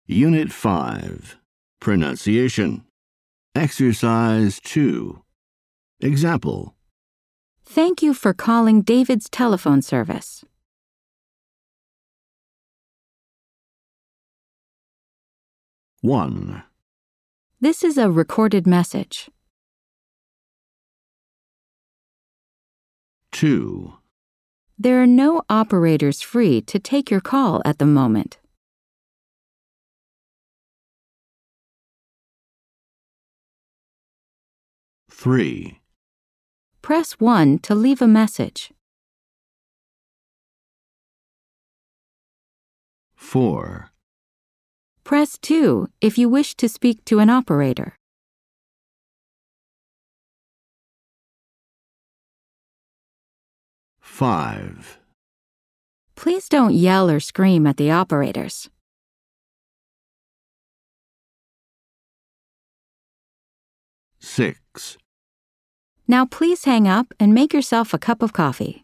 Unit 5. Pronunciation. Exercise 2. Example. Thank you for calling David's telephone service. 1, This is a recorded message. 2, There are no operators free to take your call at the moment. 3, Press 1 to leave a message. 4, Press 2 if you wish to speak to an operator. 5, Please don't yell or scream at the operators. 6. Now please hang up and make yourself a cup of coffee.